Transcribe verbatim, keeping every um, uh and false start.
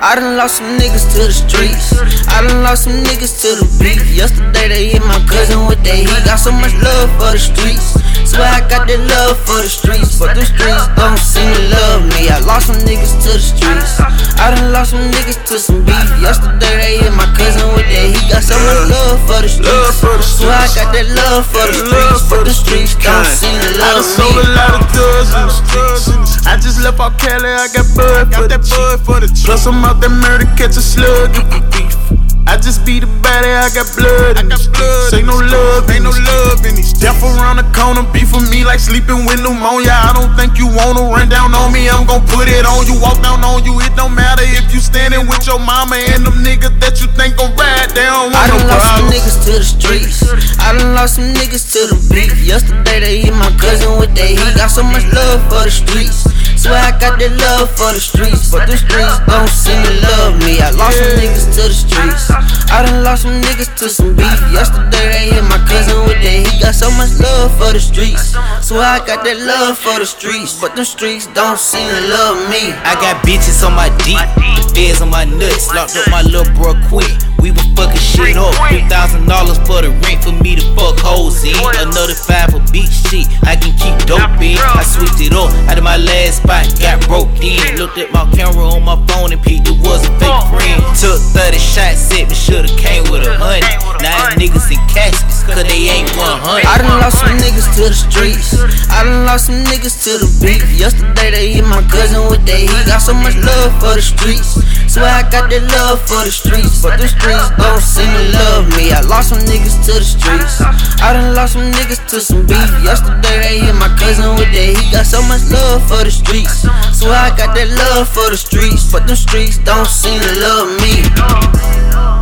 I done lost some niggas to the streets. I done lost some niggas to the beat. Yesterday they hit my cousin with that heat. Got so much love for the streets. Swear I got that love for the streets, but the streets don't seem to love me. I lost some niggas to the streets. I done lost some niggas to some beef. Yesterday they hit my cousin with that heat. Got so much love for the streets. Swear I got that love for the streets, but the streets don't seem to love me. I done sold a lot of drugs in the streets. I just left out Cali, I got bud for the cheap. Plus I'm out that murder, catch a slug if we beef. I just beat the body, I got blood in these streets. Ain't no love, ain't no love in these streets. Death around the corner, be for me like sleeping with pneumonia. I don't think you wanna run down on me, I'm gon' put it on you. Walk down on you, it don't matter if you standing with your mama and them niggas that you think gon' ride. They don't want no problem. I done lost some niggas to the streets. I done lost some niggas to the beef. Yesterday they hit my cousin with that heat. Got so much love for the streets. Swear I got that love for the streets, but the streets don't seem to love me. I lost some niggas to the streets. I done lost some niggas to some beef. Yesterday they hit my cousin with that heat. Got so much love for the streets. Swear I got that love for the streets, but the streets don't seem to love me. I got bitches on my dick, the feds on my nuts. Locked up my little bro quick. We was fucking shit up. Two thousand dollars for the rent for me to fuck hoes in. Another five for beat shit. I can keep dope in. I switched it up out of my last spot, got broke in. Looked at my camera on my phone and peeped it was a fake friend. Took thirty shots, said me shoulda came with a hundred. Now niggas in caskets, cause they ain't one hundred. I done lost some niggas to the streets. I done lost some niggas to the beef. Yesterday they hit my cousin with that heat. Got so much love for the streets. Swear I got that love for the streets, but the streets don't seem to love me. I lost some niggas to the streets. I done lost some niggas to some beef. Yesterday they hit my cousin with that heat. Got so much love for the streets. Swear I got that love for the streets, but the streets don't seem to love me.